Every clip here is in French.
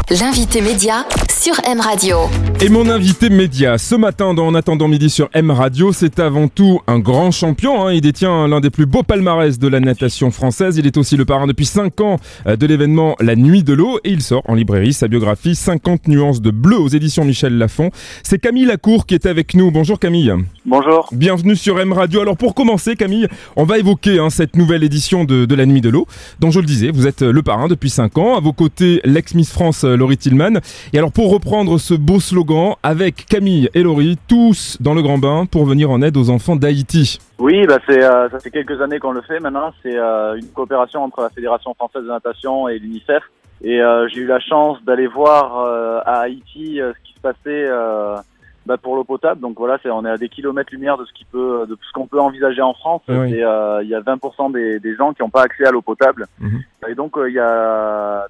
L'invité média sur M Radio. Et mon invité média ce matin dans En attendant midi sur M Radio, c'est avant tout un grand champion. Il détient l'un des plus beaux palmarès de la natation française. Il est aussi le parrain depuis 5 ans de l'événement La Nuit de l'eau. Et il sort en librairie sa biographie 50 nuances de bleu aux éditions Michel Lafon. C'est Camille Lacour qui est avec nous. Bonjour Camille. Bonjour. Bienvenue sur M Radio. Alors pour commencer Camille, on va évoquer cette nouvelle édition de La Nuit de l'eau, dont je le disais, vous êtes le parrain depuis 5 ans. À vos côtés, l'ex-Miss France Laurie Tillman. Et alors pour reprendre ce beau slogan, avec Camille et Laurie, tous dans le grand bain pour venir en aide aux enfants d'Haïti. Oui, ça fait quelques années qu'on le fait maintenant. C'est une coopération entre la Fédération française de natation et l'UNICEF. Et j'ai eu la chance d'aller voir à Haïti ce qui se passait pour l'eau potable. Donc voilà, on est à des kilomètres-lumière de ce qu'on peut envisager en France. Oui. Et il y a 20% des gens qui n'ont pas accès à l'eau potable. Et donc il y a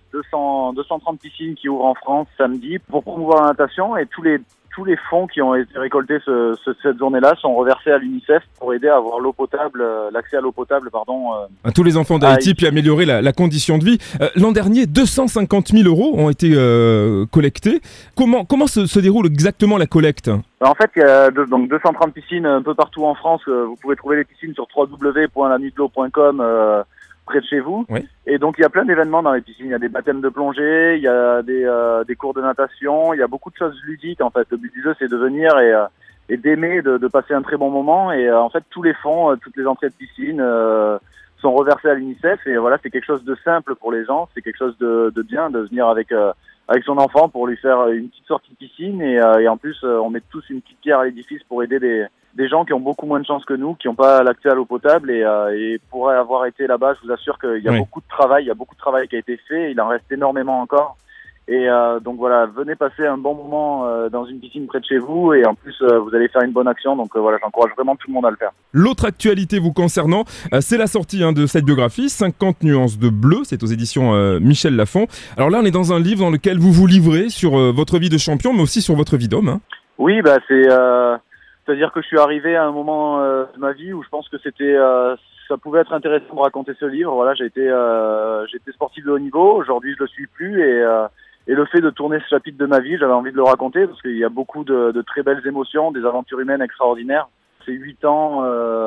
230 piscines qui ouvrent en France samedi pour promouvoir la natation, et tous les fonds qui ont été récoltés cette journée-là sont reversés à l'UNICEF pour aider à avoir l'eau potable, l'accès à l'eau potable, à tous les enfants d'Haïti, puis améliorer la condition de vie. L'an dernier, 250 000 € ont été collectés. Comment se déroule exactement la collecte ? En fait, il y a donc 230 piscines un peu partout en France. Vous pouvez trouver les piscines sur www.lanuitdel'eau.com près de chez vous. Oui. Et donc il y a plein d'événements dans les piscines. Il y a des baptêmes de plongée, il y a des cours de natation, il y a beaucoup de choses ludiques en fait. Le but du jeu, c'est de venir et d'aimer, de passer un très bon moment. Et en fait, tous les fonds, toutes les entrées de piscine sont reversées à l'UNICEF. Et voilà, c'est quelque chose de simple pour les gens. C'est quelque chose de bien de venir avec son enfant pour lui faire une petite sortie de piscine. Et en plus, on met tous une petite pierre à l'édifice pour aider des gens qui ont beaucoup moins de chance que nous, qui n'ont pas l'accès à l'eau potable, et pour avoir été là-bas, je vous assure qu'il y a beaucoup de travail, qui a été fait, il en reste énormément encore. Et donc voilà, venez passer un bon moment dans une piscine près de chez vous, et en plus vous allez faire une bonne action, donc voilà, j'encourage vraiment tout le monde à le faire. L'autre actualité vous concernant, c'est la sortie de cette biographie, 50 nuances de bleu, c'est aux éditions Michel Lafon. Alors là, on est dans un livre dans lequel vous vous livrez sur votre vie de champion, mais aussi sur votre vie d'homme. Oui, c'est-à-dire que je suis arrivé à un moment de ma vie où je pense que ça pouvait être intéressant de raconter ce livre. Voilà, j'étais sportif de haut niveau, aujourd'hui je le suis plus, et le fait de tourner ce chapitre de ma vie, j'avais envie de le raconter parce qu'il y a beaucoup de très belles émotions, des aventures humaines extraordinaires. C'est 8 ans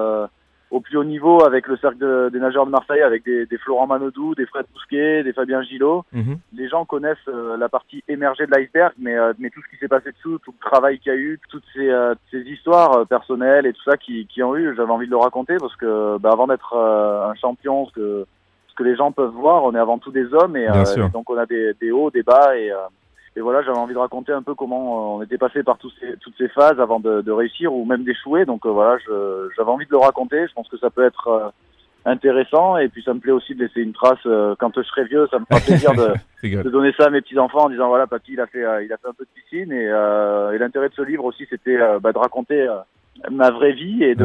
au plus haut niveau avec le cercle des nageurs de Marseille, avec des Florent Manodou, des Fred Bousquet, des Fabien Gillot. Les gens connaissent la partie émergée de l'iceberg, mais tout ce qui s'est passé dessous, tout le travail qu'il y a eu, toutes ces histoires personnelles et tout ça qui ont eu, j'avais envie de le raconter parce que avant d'être un champion, ce que les gens peuvent voir, on est avant tout des hommes, et donc on a des hauts, des bas, et voilà, j'avais envie de raconter un peu comment on était passé par toutes ces phases avant de réussir ou même d'échouer. Donc voilà, j'avais envie de le raconter. Je pense que ça peut être intéressant, et puis ça me plaît aussi de laisser une trace. Quand je serai vieux, ça me fera plaisir de donner ça à mes petits enfants en disant voilà, papy il a fait un peu de piscine, et l'intérêt de ce livre aussi, c'était de raconter ma vraie vie et d'un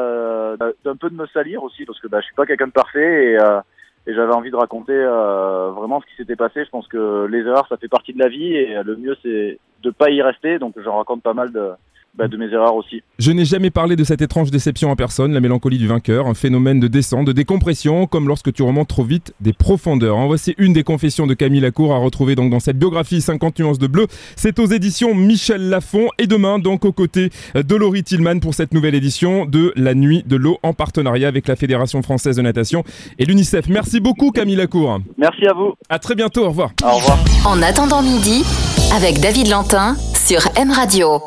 peu de me salir aussi, parce que je suis pas quelqu'un de parfait, et j'avais envie de raconter vraiment ce qui s'était passé. Je pense que les erreurs, ça fait partie de la vie, et le mieux, c'est de pas y rester. Donc j'en raconte pas mal de mes erreurs aussi. Je n'ai jamais parlé de cette étrange déception en personne, la mélancolie du vainqueur, un phénomène de descente, de décompression, comme lorsque tu remontes trop vite des profondeurs. En voici une des confessions de Camille Lacour à retrouver donc dans cette biographie 50 nuances de bleu. C'est aux éditions Michel Lafon, et demain donc aux côtés de Laurie Tillman pour cette nouvelle édition de La Nuit de l'eau en partenariat avec la Fédération française de natation et l'UNICEF. Merci beaucoup Camille Lacour. Merci à vous. À très bientôt, au revoir. Au revoir. En attendant midi, avec David Lantin sur M Radio.